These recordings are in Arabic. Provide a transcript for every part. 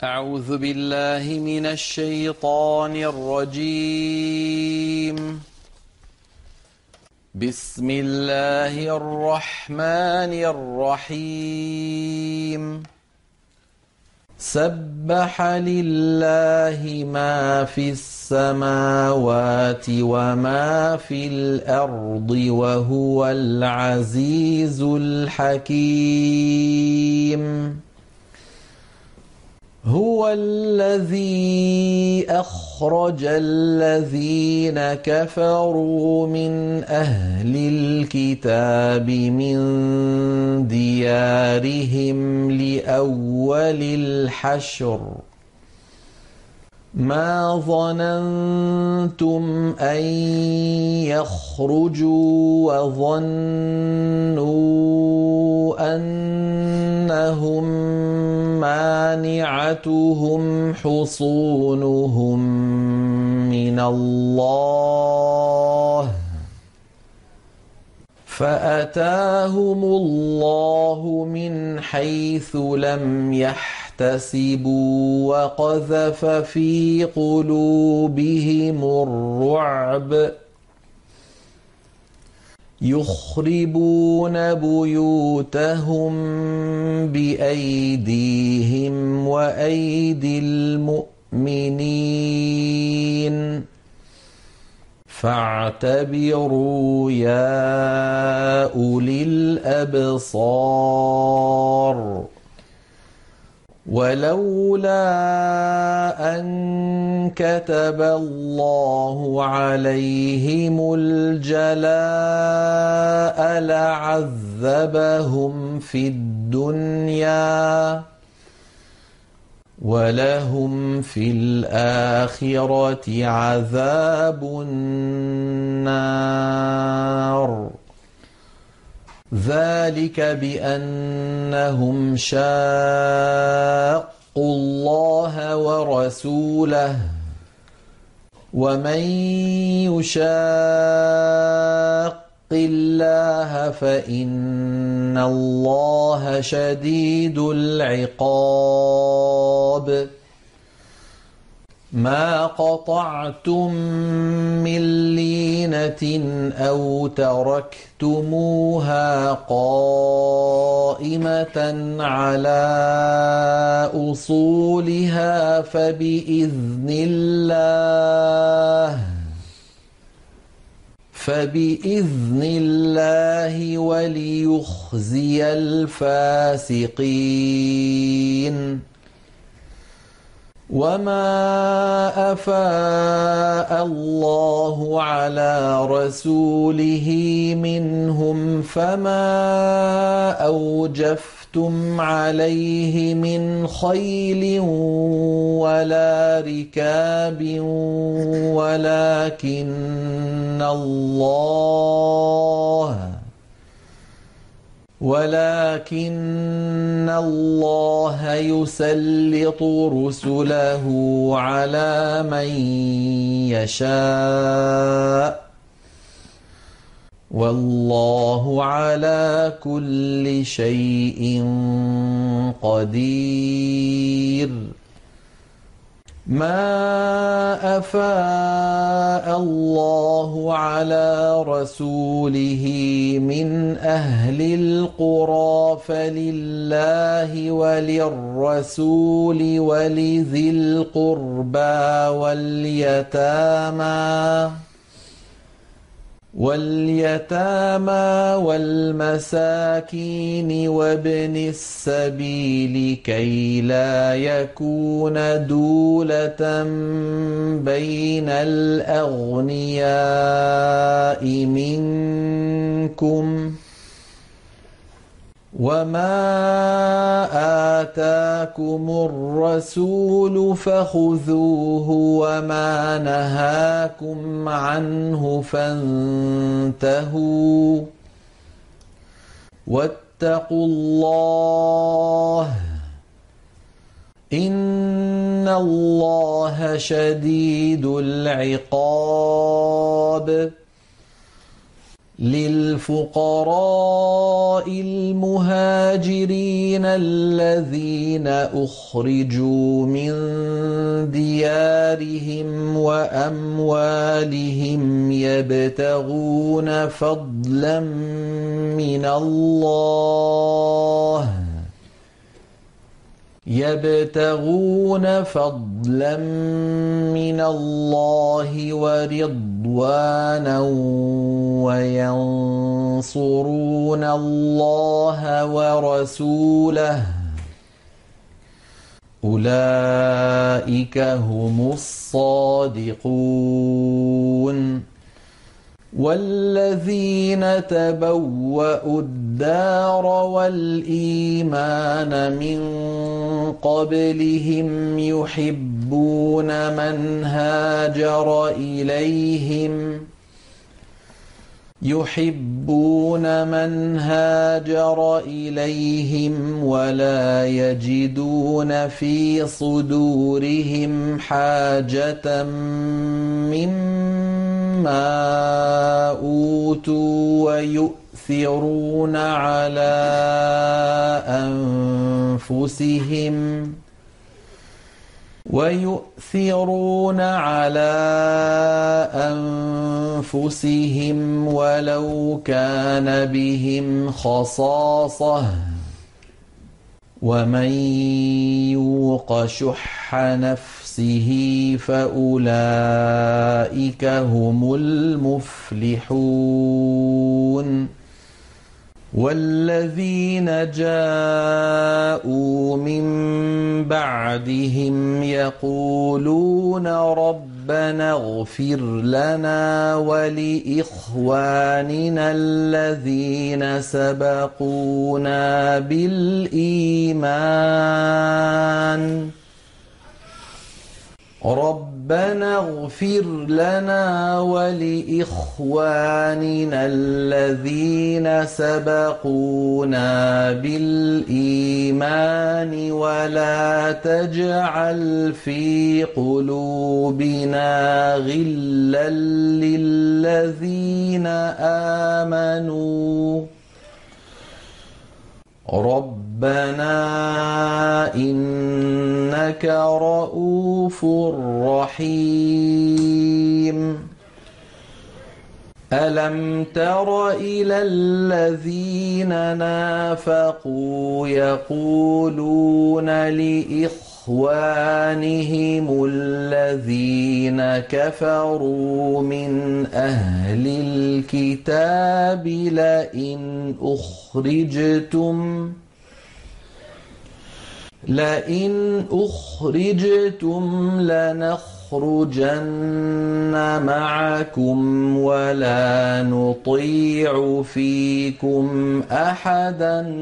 أعوذ بالله من الشيطان الرجيم. بسم الله الرحمن الرحيم. سبح لله ما في السماوات وما في الأرض وهو العزيز الحكيم. هو الذي أخرج الذين كفروا من أهل الكتاب من ديارهم لأول الحشر ما ظننتم أن يخرجوا وظنوا أنهم مانعتهم حصونهم من الله فأتاهم الله من حيث لم يحتسبوا وقذف في قلوبهم الرعب يخربون بيوتهم بأيديهم وأيدي المؤمنين فاعتبروا يا أولي الأبصار. ولولا أن كتب الله عليهم الجلاء لعذبهم في الدنيا ولهم في الآخرة عذاب النار. ذلك بأنهم شاقوا الله ورسوله ومن يشاق الله فإن الله شديد العقاب. ما قطعتم من لينة أو تركتموها قائمة على أصولها فبإذن الله وليخزي الفاسقين. وما أفاء الله على رسوله منهم فما أوجفتم عليه من خيل ولا ركاب ولكن الله يسلط رسله على من يشاء والله على كل شيء قدير. ما أفاء الله على رسوله من أهل القرى فلله وللرسول ولذي القربى واليتامى والمساكين وابن السبيل كي لا يكون دولة بين الأغنياء منكم وما آتاكم الرسول فخذوه وما نهاكم عنه فانتهوا واتقوا الله إن الله شديد العقاب. للفقراء المهاجرين الذين أخرجوا من ديارهم وأموالهم يبتغون فضلا من الله ورضوانا وينصرون الله ورسوله أولئك هم الصادقون والذين تبوأوا الدار والإيمان من قبلهم يحبون من هاجر إليهم ولا يجدون في صدورهم حاجة مما أوتوا ويؤثرون على أنفسهم ولو كان بهم خصاصة ومن يوق شح نفسه فأولئك هم المفلحون والذين جاءوا من بعدهم يقولون ربنا اغفر لنا ولإخواننا الذين سبقونا بالإيمان ربنا اغفر لنا ولإخواننا الذين سبقونا بالإيمان ولا تجعل في قلوبنا غلا للذين آمنوا ربنا إنك رؤوف رحيم ألم تر إلى الذين نافقوا يقولون لإخوانهم الذين كفروا من أهل الكتاب لئن أخرجتم لنخرجن معكم ولا نطيع فيكم أحدا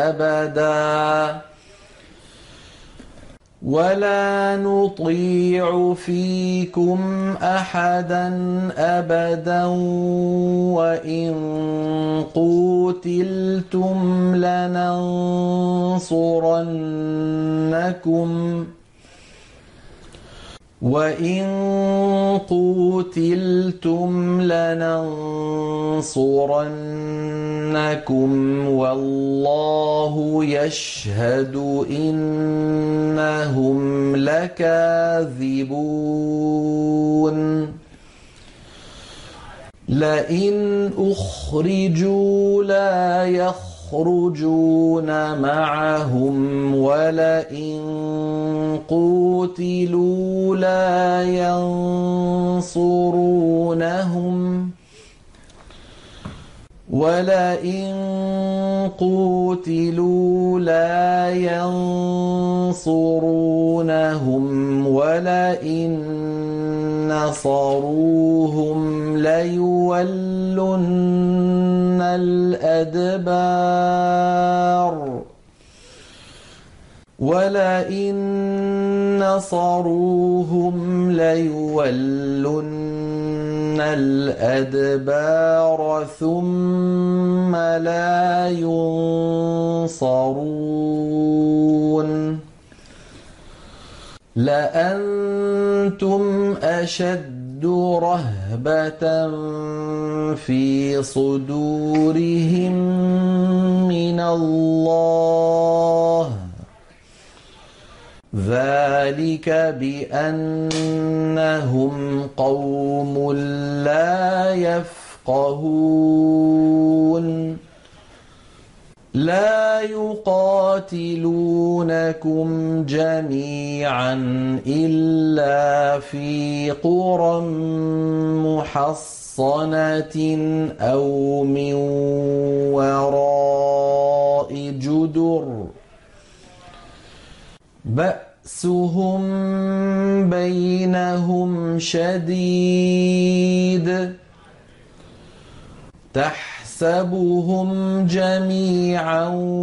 أبدا وإن قوتلتم لننصرنكم والله يشهد إنهم لكاذبون لئن أخرجوا لا يخرجون معهم ولئن قوتلوا لا ينصرونهم ولئن نصروهم ليولن الأدبار ثم لا ينصرون لأنتم أشد أشد رهبة في صدورهم من الله ذلك بأنهم قوم لا يفقهون لا يقاتلونكم جميعا إلا في قرى محصنة أو من وراء جدر بأسهم بينهم شديد تحسبهم جميعا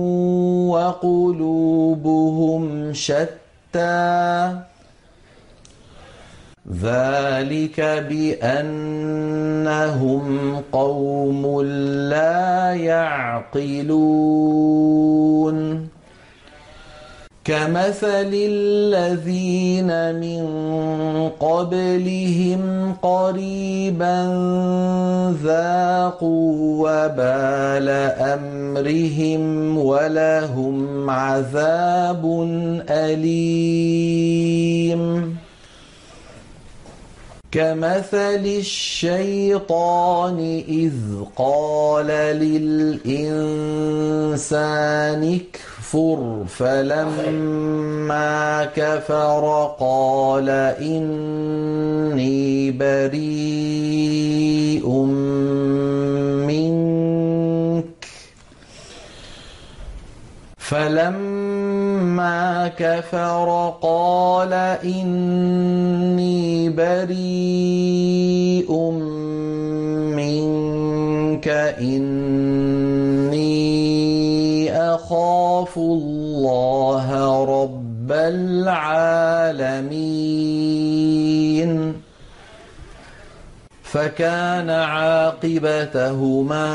وقلوبهم شتى ذلك بأنهم قوم لا يعقلون كمثل الذين من قبلهم قريبا ذاقوا وبال أمرهم ولهم عذاب أليم كمثل الشيطان إذ قال للإنسان اكفر فلما كفر قال إني بريء منك فلما كفر قال إني بريء منك إني أخاف الله رب العالمين فكان عاقبتهما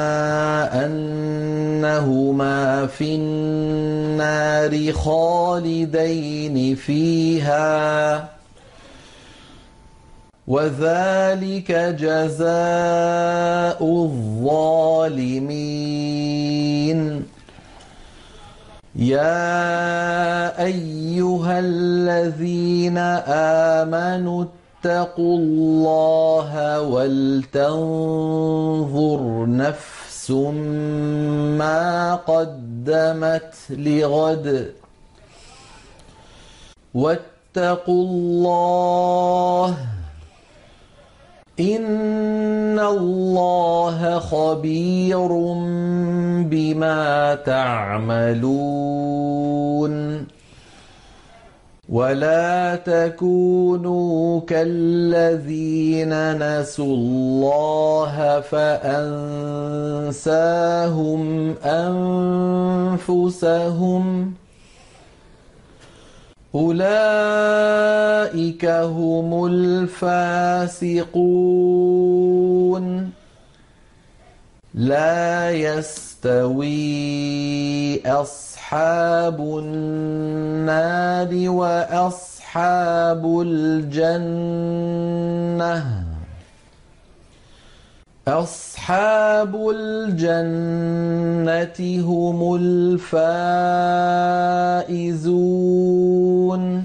أنهما في النار خالدين فيها وذلك جزاء الظالمين يا أيها الذين آمنوا اتقوا الله ولتنظر نفس ما قدمت لغد واتقوا الله إن الله خبير بما تعملون ولا تكونوا كالذين نسوا الله فأنساهم أنفسهم أولئك هم الفاسقون لا يستوي أصحاب النار وأصحاب الجنة أصحاب الجنة هم الفائزون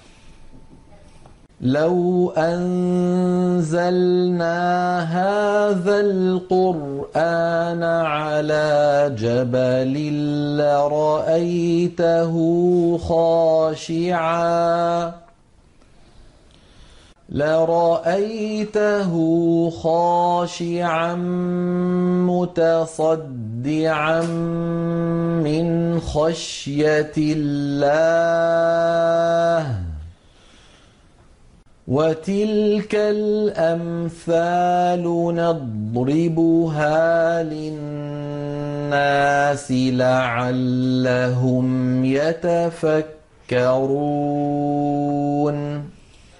لو أنزلنا هذا القرآن على جبل لرأيته خاشعا متصدعا من خشية الله وتلك الأمثال نضربها للناس لعلهم يتفكرون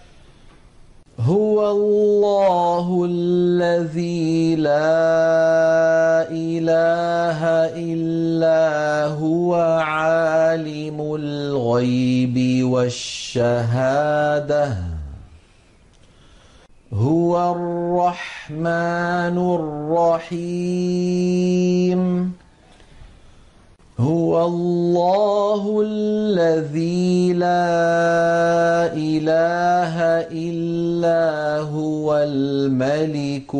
هو الله الذي لا إله إلا هو عالم الغيب والشهادة هو الرحمن الرحيم هو الله الذي لا إله إلا هو الملك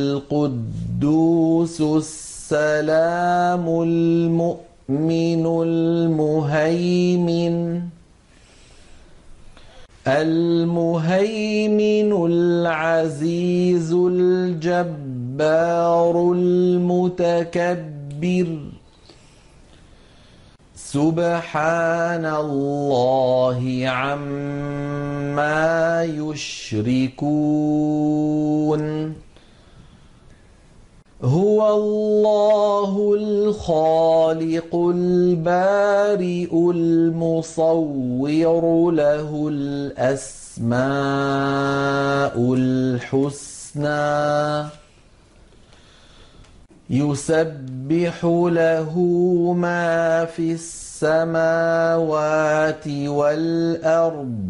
القدوس السلام المؤمن المهيمن العزيز الجبار المتكبر سبحان الله عما يشركون هو الله الخالق البارئ المصور له الأسماء الحسنى يسبح له ما في السماوات والأرض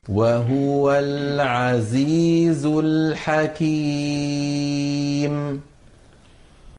وهو العزيز الحكيم